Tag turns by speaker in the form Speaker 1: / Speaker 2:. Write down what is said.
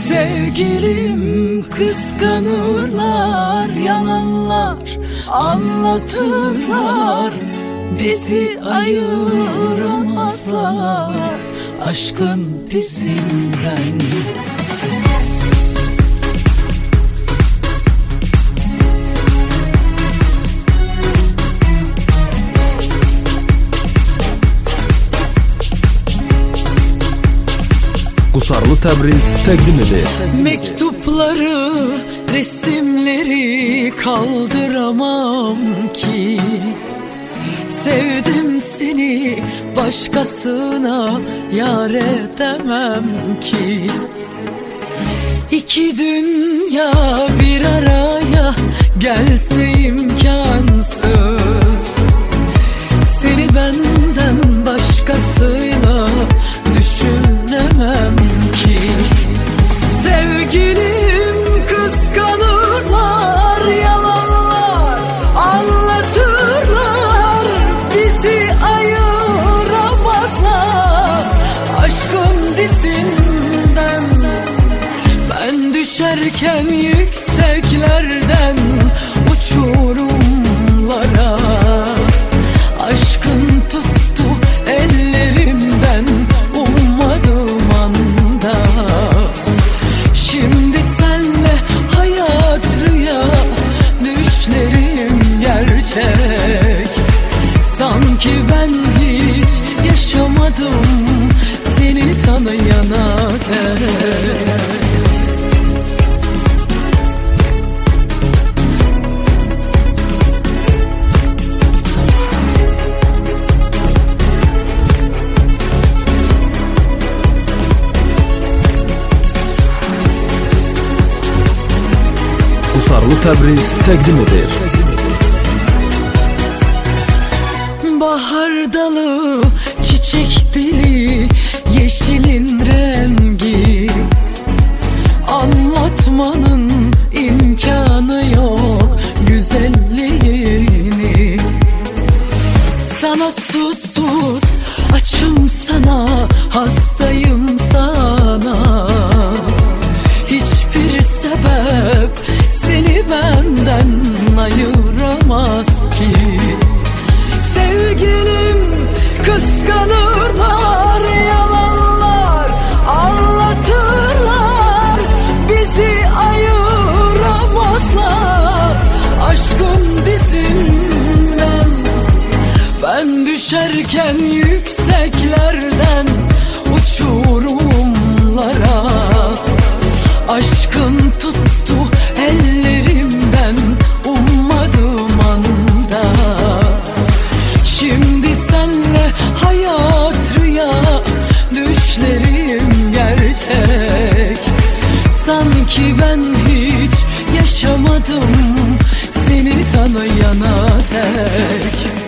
Speaker 1: Sevgilim kıskanırlar, yalanlar anlatırlar, bizi ayıramazlar aşkın dizinden.
Speaker 2: Qusarlı Təbriz təqdim edir.
Speaker 1: Mektupları, resimleri kaldıramam ki. Sevdim seni, başkasına yar edemem ki. İki dünya bir araya gelse imkansız. Seni benden başkasıyla düşünemem ki. Sevgilim kıskanırlar, yalanlar anlatırlar, bizi ayıramazlar aşkın dizinden. Ben düşerken yükseklerden uçurumlara, aşkın tuttu ellerimden ummadığım anda. Şimdi senle hayat rüya, düşlerim gerçek. Sanki ben hiç yaşamadım seni tanıyana dek.
Speaker 2: Qusarlı Təbriz təqdim edir.
Speaker 1: Bahar dalı, çiçek dili, yeşilin rengi. Anlatmanın imkanı yok güzelliğini. Sana susuz açım, sana hastayım sana. Hiçbir sebep seni benden ayıramaz ki. Sevgilim kıskanırlar, yalanlar anlatırlar, bizi ayıramazlar aşkın dizinden. Ben düşerken yükseklerden uçurumlara, aşkın tuttu ellerimden ummadığım anda. Şimdi senle hayat rüya, düşlerim gerçek. Sanki ben hiç yaşamadım seni tanıyana dek.